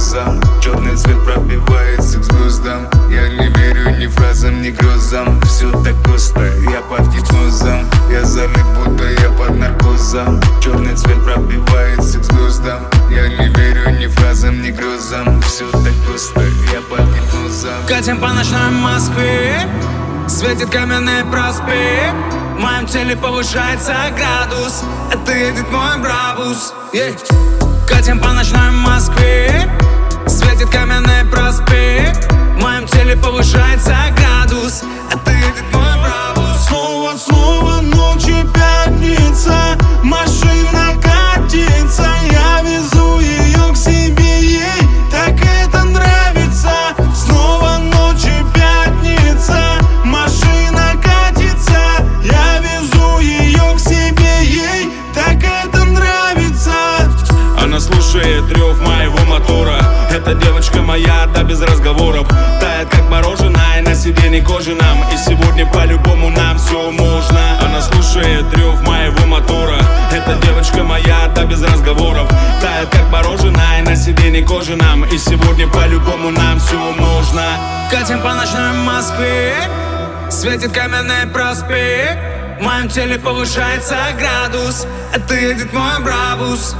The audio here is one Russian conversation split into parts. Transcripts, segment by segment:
наркозом. Черный цвет пробивается к звездам. Я не верю ни фразам, ни грезам. Все так густо, я под гипнозом. Я залит, будто я под наркозом. Черный цвет пробивается к звездам. Я не верю ни фразам, ни грезам. Все так густо, я под гипнозом. Катим по ночной Москве, светит каменный проспект. В моем теле повышается градус, это едет мой брабус. Катим по ночной Москве, светит каменный проспект. В моем теле повышается градус, это едет мой брабус. Снова ночью пятница, машина катится. Я везу ее к себе, ей так это нравится. Снова ночью пятница, машина катится. Я везу ее к себе, ей так это нравится. Она слушает рев моего мотора. Эта девочка моя, да без разговоров. Тает как мороженое на сиденье кожаном. И сегодня по-любому нам все можно. Она слушает рев моего мотора. Эта девочка моя, да без разговоров. Тает как мороженое на сиденье кожаном. И сегодня по-любому нам все можно. Катим по ночной Москве, светит каменный проспект. В моем теле повышается градус, это едет мой брабус.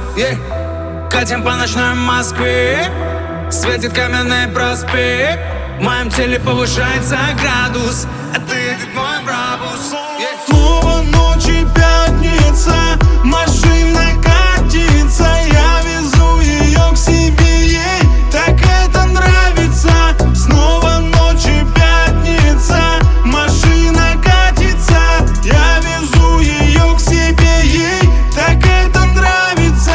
Катим по ночной Москве, светит каменный проспект. В моем теле повышается градус, это едет мой брабус. Снова ночью пятница, машина катится. Я везу ее к себе, ей так это нравится. Снова ночью пятница, машина катится. Я везу ее к себе, ей так это нравится.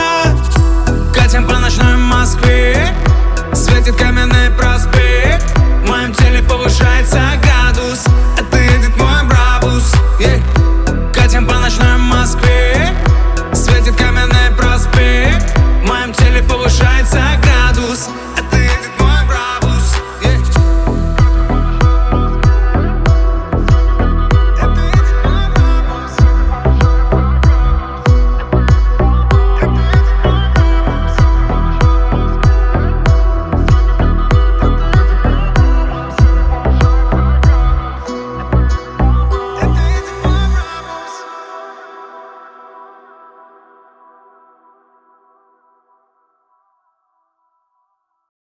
Катим по ночной Москве, светит каменный проспект. В моем теле повышается градус, это едет мой брабус. Катим по ночной